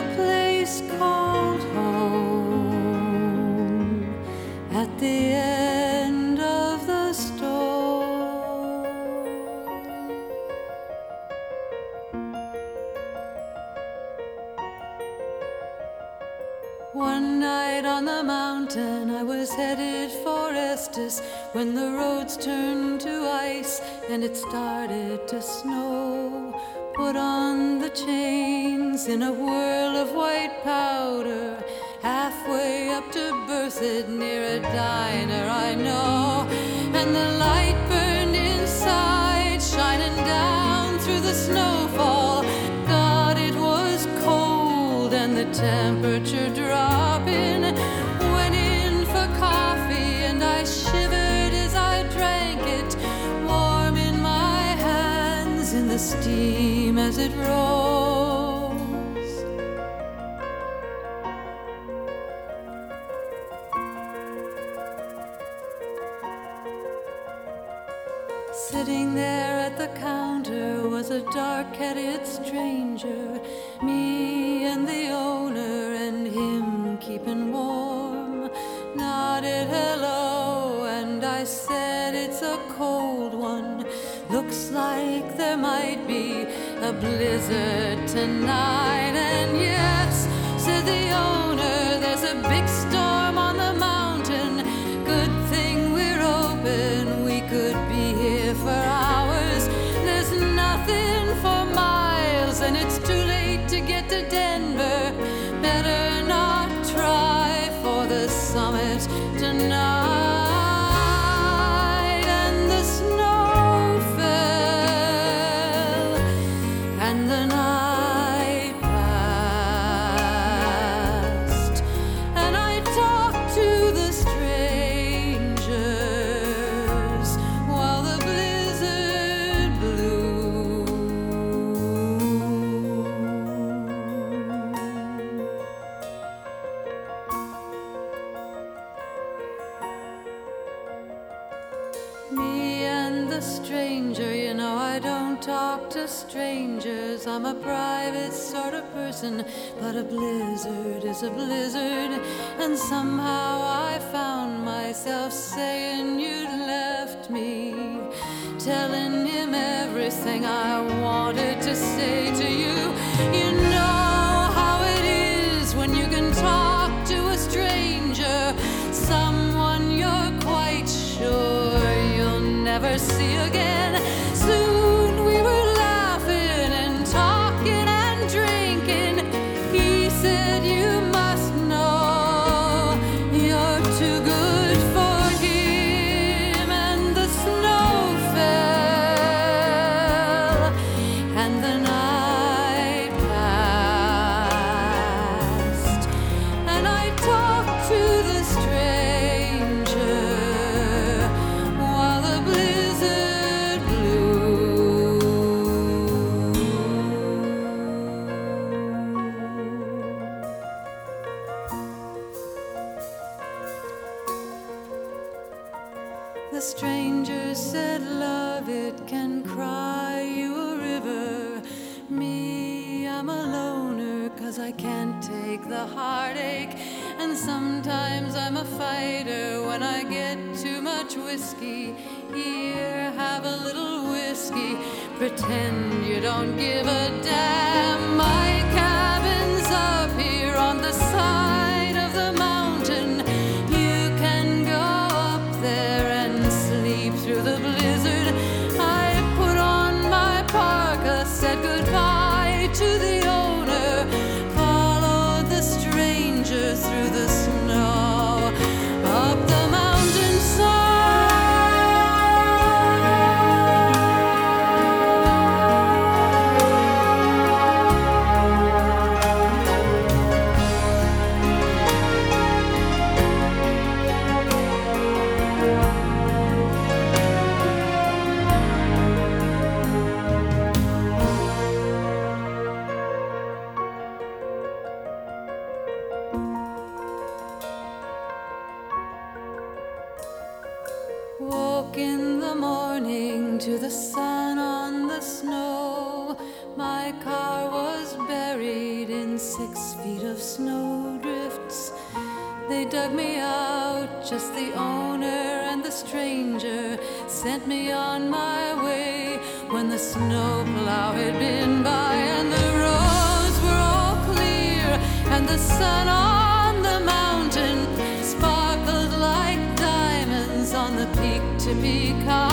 place called home at the end of the storm. One night on the mountain I was headed for Estes when the roads turned to ice and it started to snow. Put on the chains in a whirl of white powder, halfway up to Berthoud near a diner I know. And the light burned inside, shining down through the snowfall. God, it was cold and the temperature dropping. Went in for coffee and I shivered as I drank it, warm in my hands in the steam as it rose. Sitting there at the counter was a dark-headed stranger, me and the owner and him keeping warm. Nodded hello and I said it's a cold one. Looks like there might be a blizzard tonight. And yes, said the owner, there's a big storm on the mountain. Good thing we're open, we could be here for hours. There's nothing for miles and it's too late to get to Denver. Better not try for the summit tonight. And the snow fell and the night passed, and I talked to the strangers while the blizzard blew. Me and the stranger, you know I don't talk to strangers. I'm a private sort of person, but a blizzard is a blizzard. And somehow I found myself saying you'd left me, telling him everything I wanted to say to you. You know how it is when you can talk to a stranger, someone you're quite sure you'll never see again. Soon we were laughing and talking and drinking. He said, you must know you're too good for him. And the snow fell and the night passed, and I talked to the stranger while the blizzard blew. The stranger said, love, it can cry you a river. Me, I'm a loner 'cause I can't take the heartache. And sometimes I'm a fighter when I get too much whiskey. Here, have a little whiskey, pretend you don't give a damn. My cabin's up here on the side of the mountain. You can go up there and sleep through the blizzard. I put on my parka, said goodbye to the owner, followed the stranger through the snow up the mountainside. 6 feet of snowdrifts. They dug me out, just the owner and the stranger sent me on my way when the snowplow had been by and the roads were all clear and the sun on the mountain sparkled like diamonds on the peak to peak high.